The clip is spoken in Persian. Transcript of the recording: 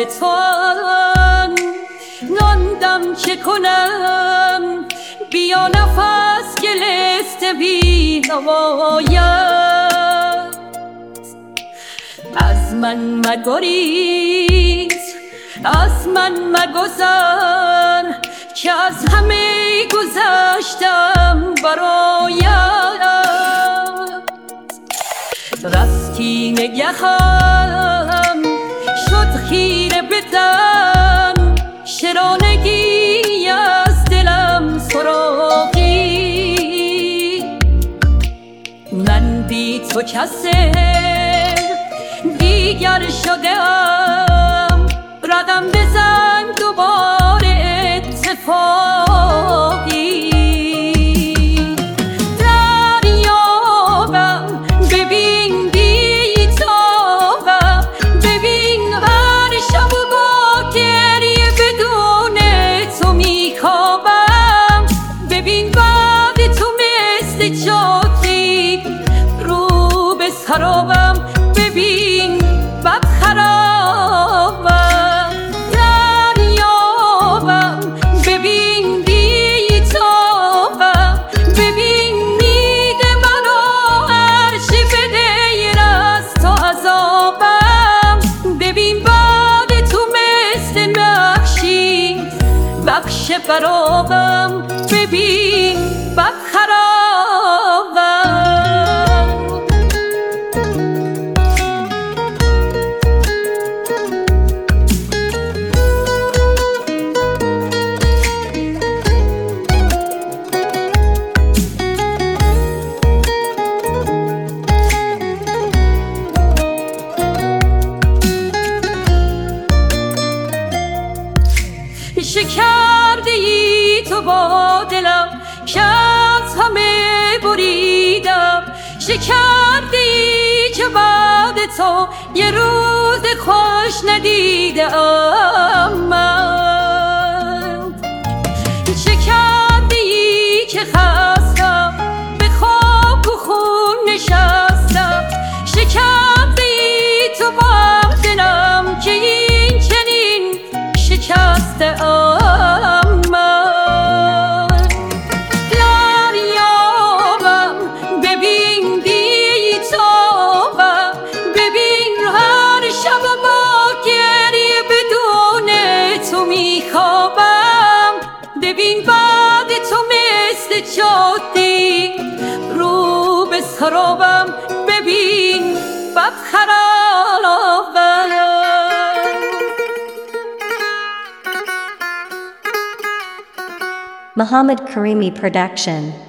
توام ناندم چه کنم بیا نفس گلسته بی نواید از من مگریز از من مگذر که از همه گذشتم برایت رستی نگهم شد خیره بدم شرانگی از دلم سراغی من بی تو کسی دیگر شدم رقم بزن دوباره اتفاقی دریابم ببین بی تابم ببین هر شب و با گریه بدون تو میخوابم ببین بعد تو مثل جاتی رو به سرابم ببین بد خرابم دریابم ببین بی تابم ببین میده منو هرچی بدیر از تو عذابم ببین بعد تو مثل نقشی بخش برابم ببین بد خرابم شکرده ای تو با دلم که از همه بریدم شکرده ای که بعد تو یه روز خوش ندیدم من شکرده ای که خستم به خواب و خون نشستم شکرده ای تو با دلم که این چنین شکسته من دریابم ببین بی تابم ببین هر شب با گریه بدون تو میخوابم ببین بعد تو مثل جادی رو به سرابم ببین بد خرابم Muhammad Karimi Production.